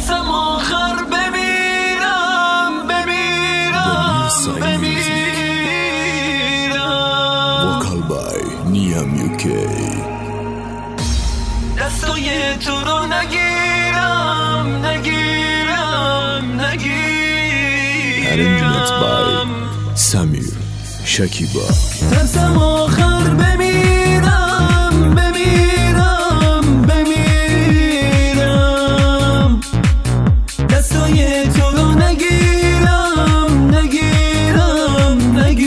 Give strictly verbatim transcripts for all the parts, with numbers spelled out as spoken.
ترسم آخر بمیرم بمیرم بمیرم. وکال بای نیام یوکی. دستای تو رو نگیرم نگیرم نگیرم. ارنجمنت بای سمیر شکیبا. ترسم آخر بمیرم بمیرم بمیرم. دستای تو رو نگیرم نگیرم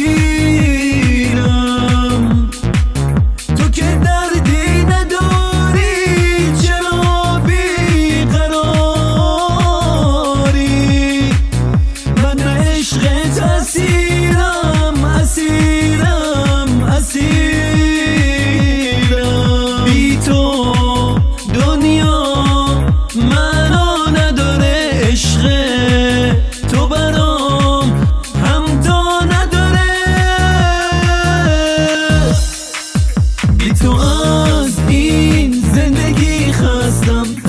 نگیرم. تو که دردی نداری چرا بیقراری؟ من عشقت اسیرم اسیرم اسیرم. بی تو دنیا منو نداره، عشق تو برام همتا نداره. بی تو از این زندگی خستم،